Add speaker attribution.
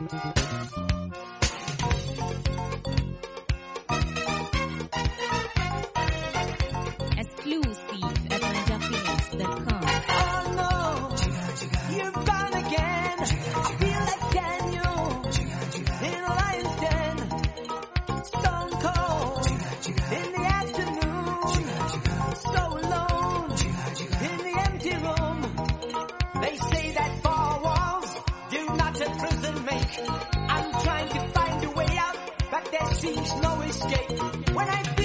Speaker 1: Exclusive at NigerPhoenix.com.
Speaker 2: Oh no, you're gone again. I feel like Daniel in a lion's den. Stone cold in the afternoon. So alone in the empty room. They say that four walls do not a prison make. I'm trying to find a way out, but there seems no escape. When I